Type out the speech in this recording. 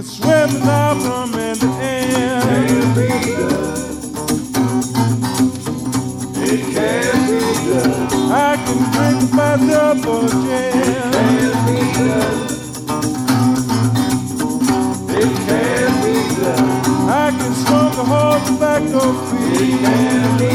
can swim now from end to end. Can't be done. It can't be done. I can drink my double gin. Can't be done. It can't be done. I can smoke a whole tobacco It free. can't be